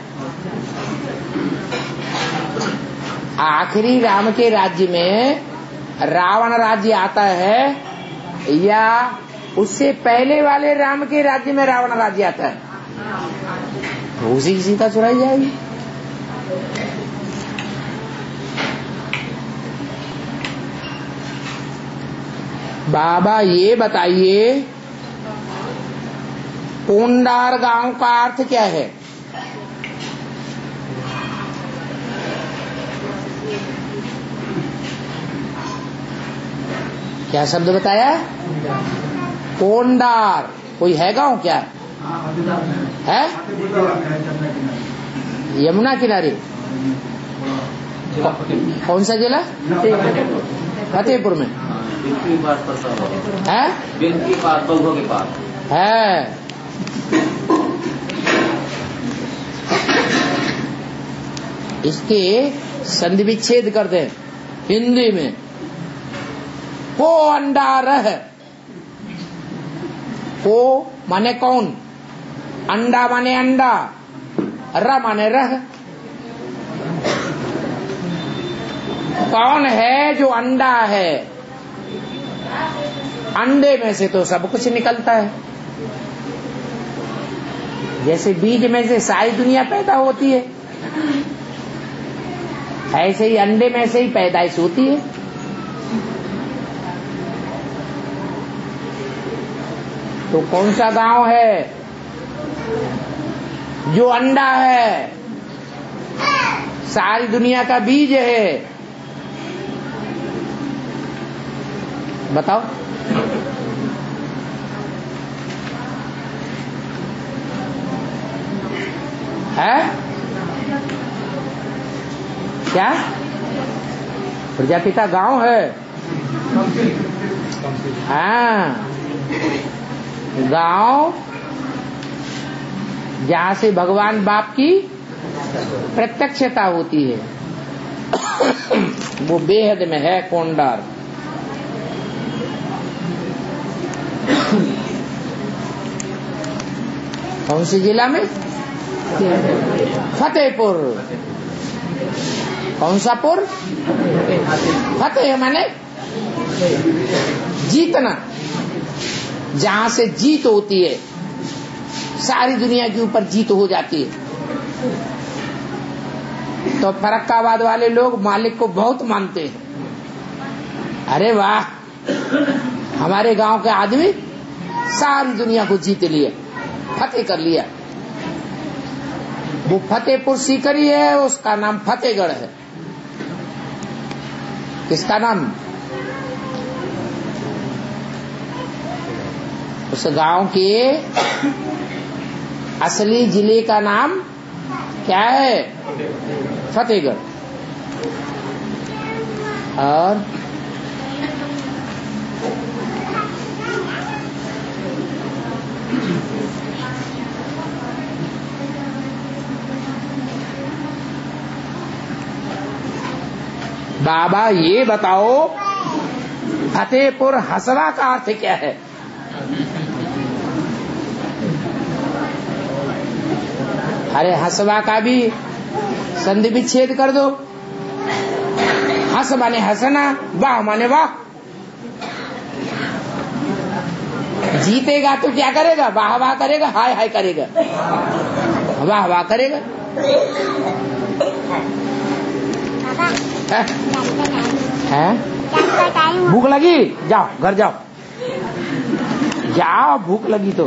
आखिरी राम के राज्य में रावण राज्य आता है या उससे पहले वाले राम के राज्य में रावण राज्य आता है? तो उसी की सीता चुराई जाएगी। बाबा ये बताइए, कोंडार गांव का अर्थ क्या है? क्या शब्द बताया? कोंडार। कोई है गांव क्या है? यमुना किनारे। कौन सा जिला? फतेहपुर में है? है। इसके संधि विच्छेद कर दें हिंदी में। को अंडा रह, को माने कौन, अंडा माने अंडा, र माने रह। कौन है जो अंडा है? अंडे में से तो सब कुछ निकलता है। जैसे बीज में से सारी दुनिया पैदा होती है, ऐसे ही अंडे में से ही पैदाइश होती है। तो कौन सा गांव है जो अंडा है, सारी दुनिया का बीज है? बताओ। है क्या? प्रजापिता गांव है? हाँ, गांव जहाँ से भगवान बाप की प्रत्यक्षता होती है, वो बेहद में है कोंडार। कौन सी जिला में? फतेहपुर। कौन सा पुर? फतेह माने जीतना, जहाँ से जीत होती है, सारी दुनिया के ऊपर जीत हो जाती है। तो फरक्काबाद वाले लोग मालिक को बहुत मानते हैं। अरे वाह, हमारे गांव के आदमी सारी दुनिया को जीत लिया, फतेह कर लिया। वो फतेहपुर सीकरी है, उसका नाम फतेहगढ़ है। किसका नाम? उस गांव के असली जिले का नाम क्या है? फतेहगढ़। और बाबा ये बताओ फतेहपुर हसवा का अर्थ क्या है? अरे हसवा का भी संधि विच्छेद कर दो। हस माने हंसना, वाह माने वाह। जीतेगा तो क्या करेगा? वाह वाह करेगा, हाय हाय करेगा, वाह वाह करेगा। है? भूख लगी? जाओ घर जाओ, जाओ भूख लगी तो।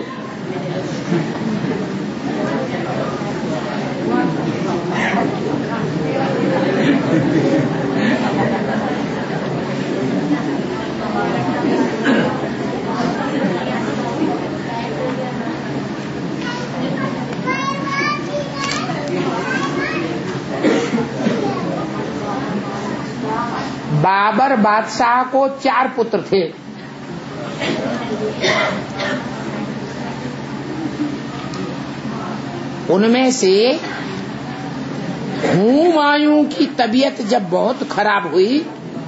बाबर बादशाह को चार पुत्र थे। उनमें से हुमायूं की तबीयत जब बहुत खराब हुई,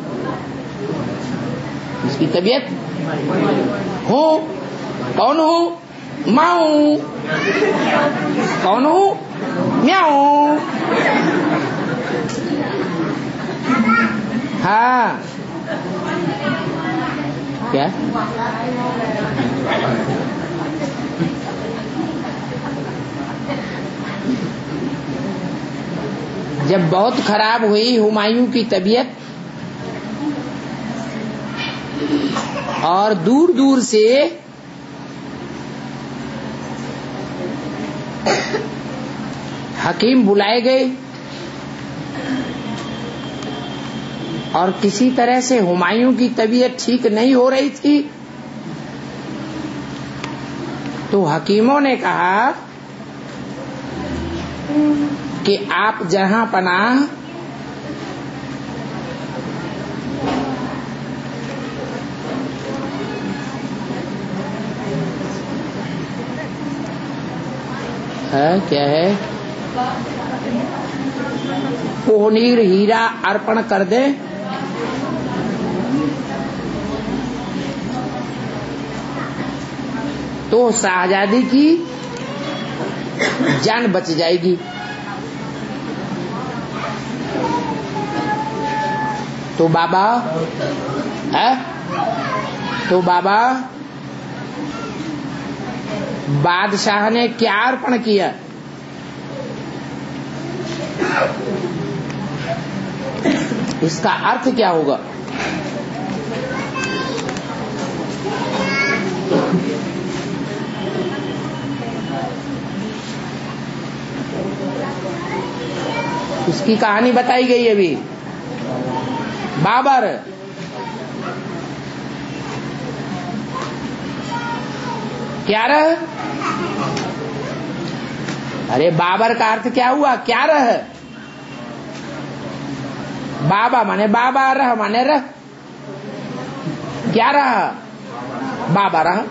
उसकी तबीयत हो, कौन हो? माऊ। कौन हो? म्याऊ। हाँ क्या? जब बहुत खराब हुई हुमायूं की तबीयत और दूर दूर से हकीम बुलाए गए और किसी तरह से हुमायूं की तबीयत ठीक नहीं हो रही थी, तो हकीमों ने कहा कि आप जहां पनाह है, क्या है, कोहनीर हीरा अर्पण कर दे, तो शाहजादी की जान बच जाएगी। तो बाबा है, तो बाबा बादशाह ने क्या अर्पण किया? इसका अर्थ क्या होगा? उसकी कहानी बताई गई अभी। बाबर क्या रह? अरे बाबर का अर्थ क्या हुआ? क्या रह? बाबा माने बाबा, रह माने रह। क्या रहा? बाबा रहा।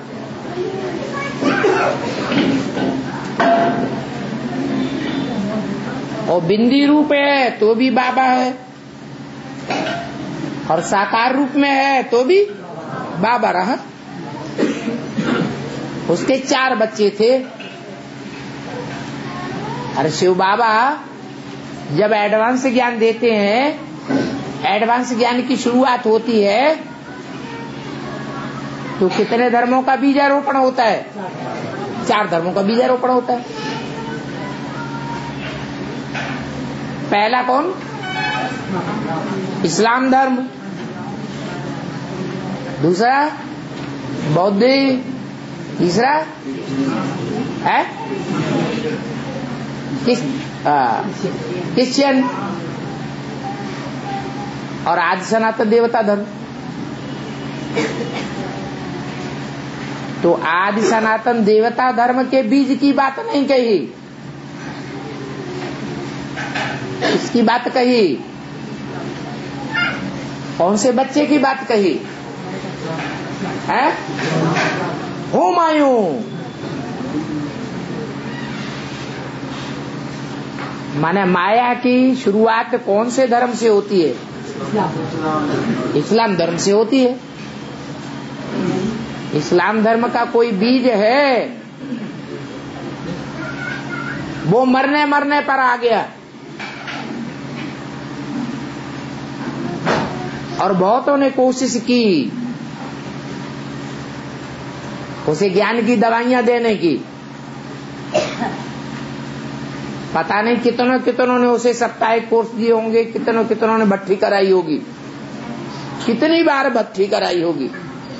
और बिंदी रूप है तो भी बाबा है, और साकार रूप में है तो भी बाबा रहा। उसके चार बच्चे थे। अरे शिव बाबा जब एडवांस ज्ञान देते हैं, एडवांस ज्ञान की शुरुआत होती है, तो कितने धर्मों का बीजारोपण होता है? चार धर्मों का बीजारोपण होता है। पहला कौन? इस्लाम धर्म। दूसरा बौद्ध। तीसरा है किस क्रिश्चियन। और आज सनातन देवता धर्म। तो आदि सनातन देवता धर्म के बीज की बात नहीं कही, इसकी बात कही। कौन से बच्चे की बात कही है? हुमायूं। माने माया की शुरुआत कौन से धर्म से होती है? इस्लाम धर्म से होती है। इस्लाम धर्म का कोई बीज है, वो मरने मरने पर आ गया, और बहुतों ने कोशिश की उसे ज्ञान की दवाइयां देने की। पता नहीं कितनों कितनों ने उसे साप्ताहिक कोर्स दिए होंगे, कितनों कितनों ने भट्टी कराई होगी, कितनी बार भट्टी कराई होगी,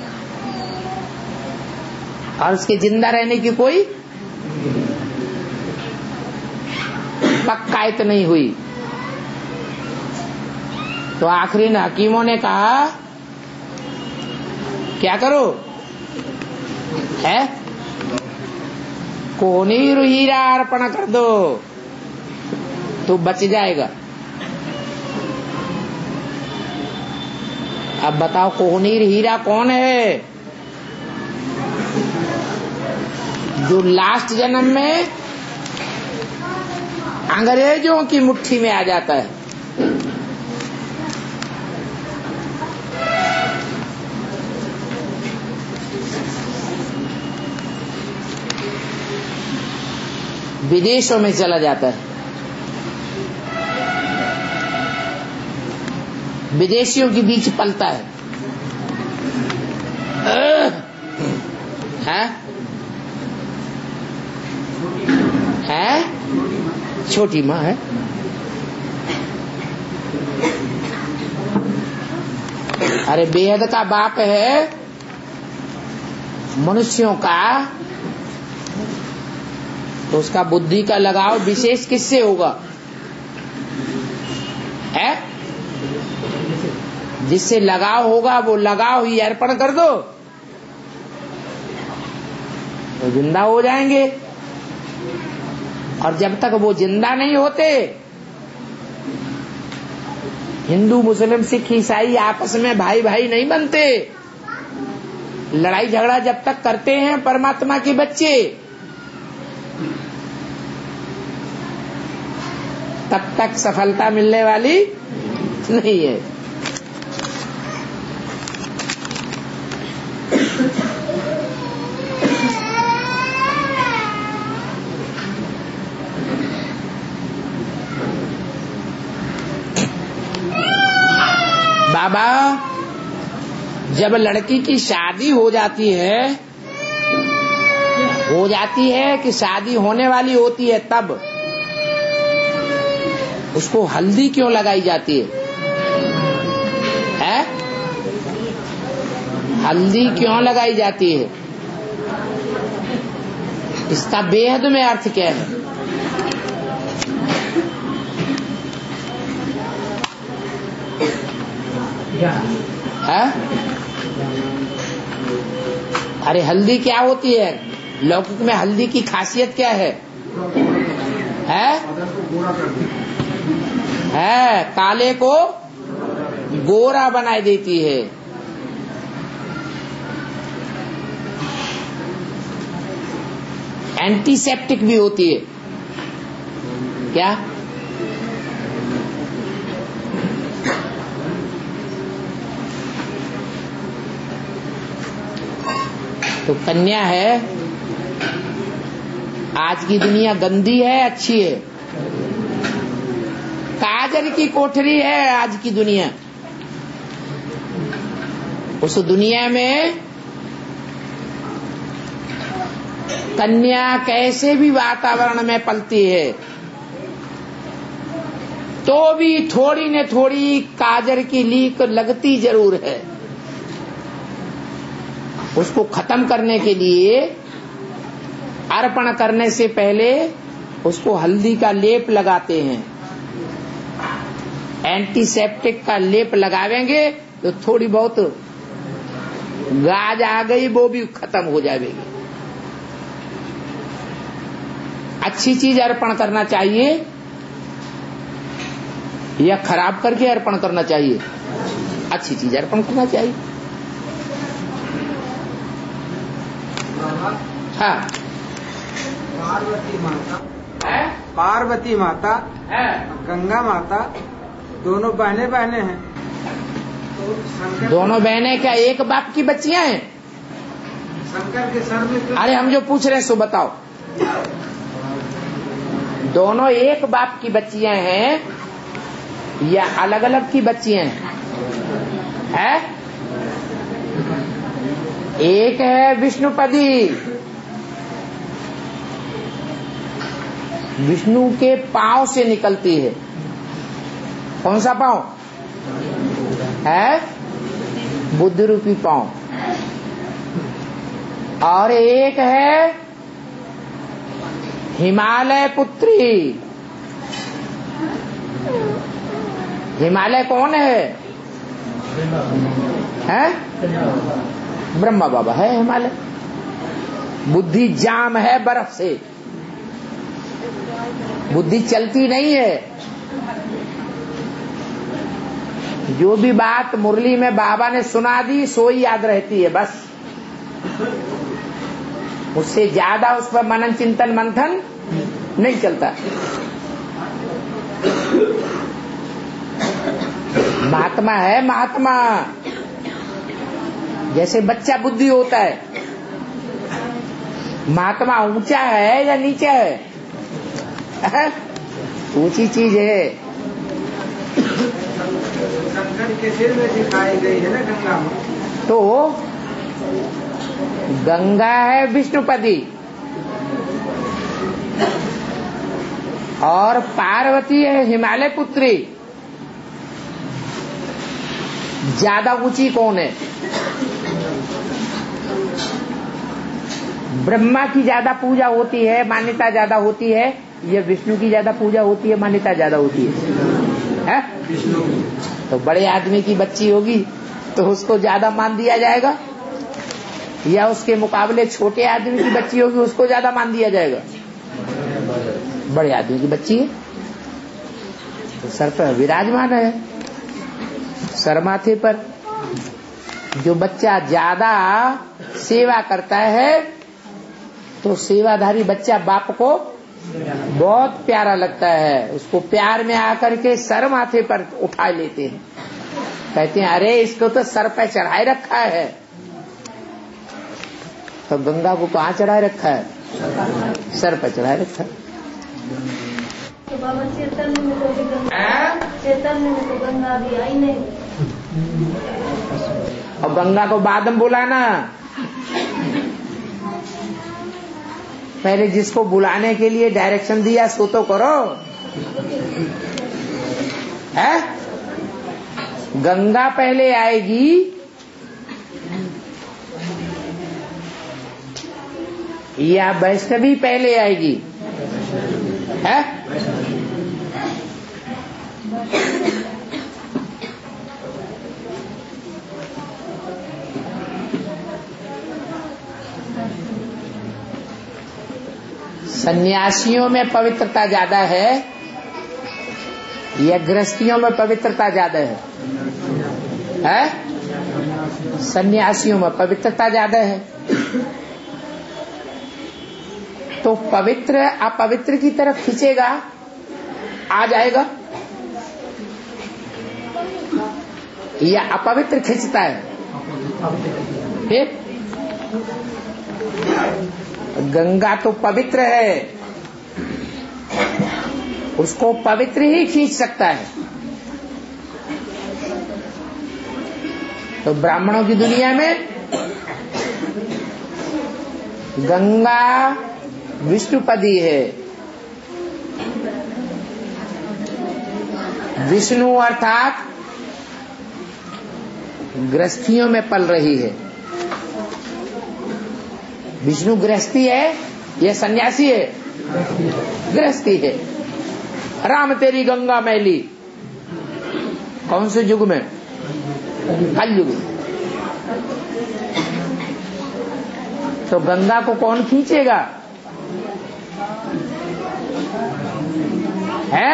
और उसके जिंदा रहने की कोई पक्कायत नहीं हुई। तो आखिरी में हकीमों ने कहा क्या करो है, कोहनीर हीरा अर्पण कर दो तो बच जाएगा। अब बताओ कोहनीर हीरा कौन है? जो लास्ट जन्म में अंग्रेजों की मुट्ठी में आ जाता है। विदेशों में चला जाता है, विदेशियों के बीच पलता है, है? है? छोटी माँ है। अरे बेहद का बाप है मनुष्यों का, तो उसका बुद्धि का लगाव विशेष किससे होगा? है? जिससे लगाव होगा वो लगाव ही अर्पण कर दो तो जिंदा हो जाएंगे। और जब तक वो जिंदा नहीं होते, हिंदू मुस्लिम सिख ईसाई आपस में भाई भाई नहीं बनते। लड़ाई झगड़ा जब तक करते हैं परमात्मा के बच्चे, तब तक सफलता मिलने वाली नहीं है। बाबा, जब लड़की की शादी हो जाती है हो जाती है कि शादी होने वाली होती है, तब उसको हल्दी क्यों लगाई जाती है? है? हल्दी क्यों लगाई जाती है? इसका बेहद में अर्थ क्या है? है? अरे हल्दी क्या होती है? लौकिक में हल्दी की खासियत क्या है? है? है, काले को गोरा बना देती है। एंटीसेप्टिक भी होती है। क्या? तो कन्या है, आज की दुनिया गंदी है अच्छी है? काजल की कोठरी है आज की दुनिया। उस दुनिया में कन्या कैसे भी वातावरण में पलती है तो भी थोड़ी न थोड़ी काजल की लीक लगती जरूर है। उसको खत्म करने के लिए अर्पण करने से पहले उसको हल्दी का लेप लगाते हैं। एंटीसेप्टिक का लेप लगावेंगे तो थोड़ी बहुत गाज आ गई वो भी खत्म हो जाएगी। अच्छी चीज अर्पण करना चाहिए या खराब करके अर्पण करना चाहिए? अच्छी चीज अर्पण करना चाहिए। हाँ, पार्वती माता है, पार्वती माता है, गंगा माता दोनों बहने बहने हैं। तो दोनों बहने क्या एक बाप की बच्चियां हैं? शंकर के सर में। अरे हम जो पूछ रहे हैं सो बताओ। दोनों एक बाप की बच्चियां हैं या अलग अलग की बच्चियां हैं? है? एक है विष्णुपदी, विष्णु के पांव से निकलती है। कौन सा पांव है? बुद्ध रूपी पांव। और एक है हिमालय पुत्री। हिमालय कौन है? है? ब्रह्मा बाबा है हिमालय। बुद्धि जाम है बर्फ से, बुद्धि चलती नहीं है। जो भी बात मुरली में बाबा ने सुना दी सो ही याद रहती है बस। उससे ज्यादा उस पर मनन चिंतन मंथन नहीं चलता। महात्मा है महात्मा। जैसे बच्चा बुद्धि होता है, महात्मा ऊंचा है या नीचा है? ऊंची चीज है। शंकर के सिर में दिखाई गई है ना गंगा में। तो गंगा है विष्णुपदी और पार्वती है हिमालय पुत्री। ज्यादा ऊंची कौन है? ब्रह्मा की ज्यादा पूजा होती है, मान्यता ज्यादा होती है, या विष्णु की ज्यादा पूजा होती है, मान्यता ज्यादा होती है? है? तो बड़े आदमी की बच्ची होगी तो उसको ज्यादा मान दिया जाएगा, या उसके मुकाबले छोटे आदमी की बच्ची होगी उसको ज्यादा मान दिया जाएगा? बड़े आदमी की बच्ची है तो सर पर विराजमान है, सर माथे पर। जो बच्चा ज्यादा सेवा करता है तो सेवाधारी बच्चा बाप को बहुत प्यारा लगता है। उसको प्यार में आकर के सर माथे पर उठा लेते हैं, कहते हैं अरे इसको तो सर पे चढ़ाए रखा है। तो गंगा को कहाँ चढ़ाए रखा है? सर पे चढ़ाए रखा है। तो बाबा चैतन्य में तो गंगा, चैतन्य में तो गंगा भी आई नहीं। और गंगा को बाद में बुलाना। पहले जिसको बुलाने के लिए डायरेक्शन दिया सो तो करो। है? गंगा पहले आएगी या वैष्णवी पहले आएगी? है? सन्यासियों में पवित्रता ज्यादा है या गृहस्थियों में पवित्रता ज्यादा है? है? सन्यासियों में पवित्रता ज्यादा है। तो पवित्र अपवित्र की तरफ खींचेगा, आ जाएगा, या अपवित्र खींचता है? फिर गंगा तो पवित्र है, उसको पवित्र ही खींच सकता है। तो ब्राह्मणों की दुनिया में गंगा विष्णुपदी है, विष्णु अर्थात गृहस्थियों में पल रही है। विष्णु गृहस्थी है या सन्यासी है? गृहस्थी है। राम तेरी गंगा मैली कौन से युग में? कल युग। तो गंगा को कौन खींचेगा? है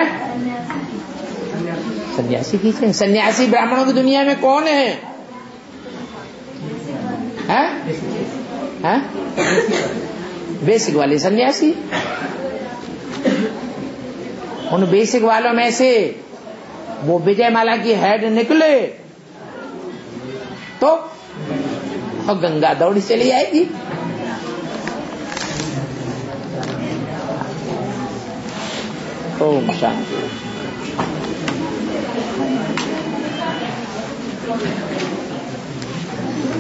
सन्यासी खींचेंगे। सन्यासी ब्राह्मणों की दुनिया में कौन है? हैं? हैं? बेसिक वाले सन्यासी। उन बेसिक वालों में से वो विजयमाला की हेड निकले तो और गंगा दौड़ी चली आएगी। ओम शांति।